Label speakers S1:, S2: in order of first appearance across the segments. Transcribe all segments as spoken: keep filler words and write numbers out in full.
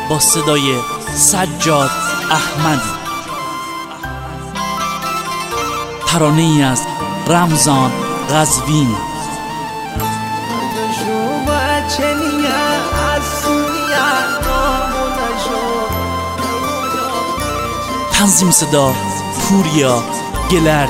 S1: با صدای سجاد احمدی. ترانه ای از رمضان قزوینی. تنظیم صدا پوریا گلردی.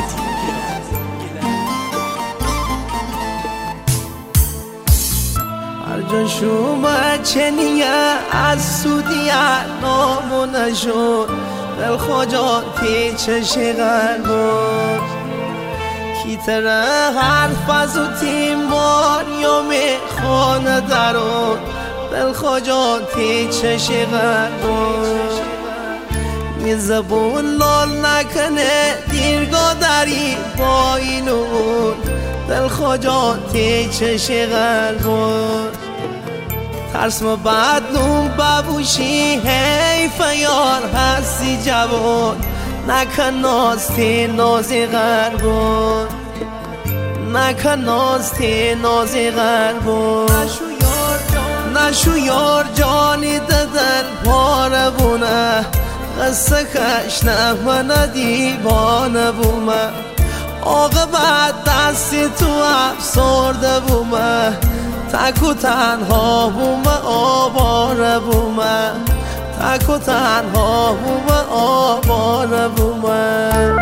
S2: هر جا شما چنیه از سودیه نامو نشد دل خجاتی چشی غربون کی تره حرف از او تیمبار یا میخانه درون دل خجاتی چشی غربون می زبون لال نکنه دیرگاه داری با اینون دل خجاتی چشی غربون ترس ما بعد نون ببوشی حیف یار هستی جوان نکن نازتی نازی غربون نکن نازتی نازی غربون نشو یار جانی ددن پاره بونه قصه کش نه من دیوانه بومه آقا بعد دستی تو افسرده بومه تک و تنها بومه آواره بومه تک و تنها بومه آواره بومه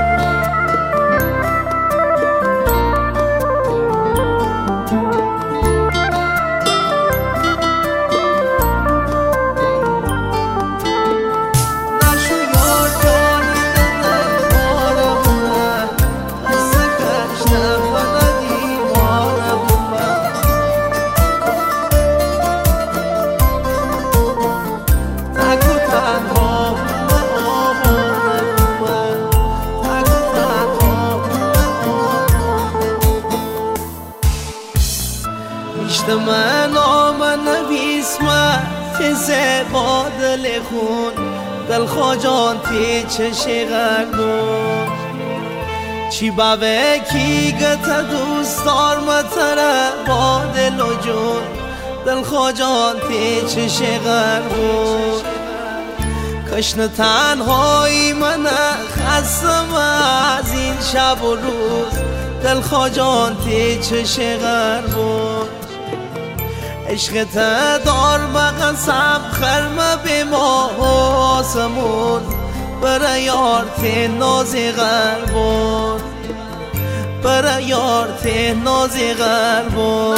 S2: من آمن نویس من تیزه با دل خون دل خواجانتی چشی غربون چی باوه کی گتا دوست دار متره با دل و جون دل خواجانتی چشی غربون کشن تنهایی من خستم از این شب و روز دل خواجانتی چشی غربون عشقت دار بقصب خرم به ماه و آسمون برای یارت نازی غربون برای یارت نازی غربون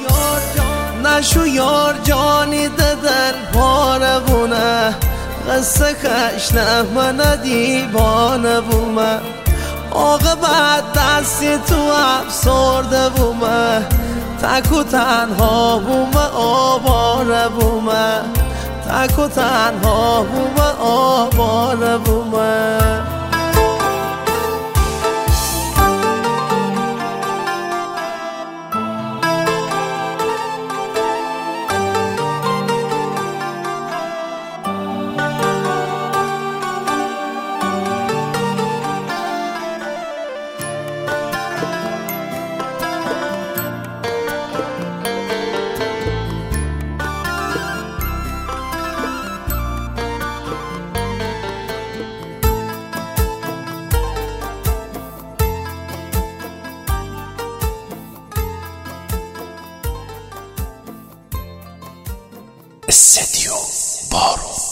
S2: نشو یار جانی ددن پاره بونه قصه کش نه من دیوانه بومه آقا بعد دستی تو افسرده بومه تک و تنها بومه آواره بومه تک و تنها بومه آواره بومه
S1: استدیو بارو.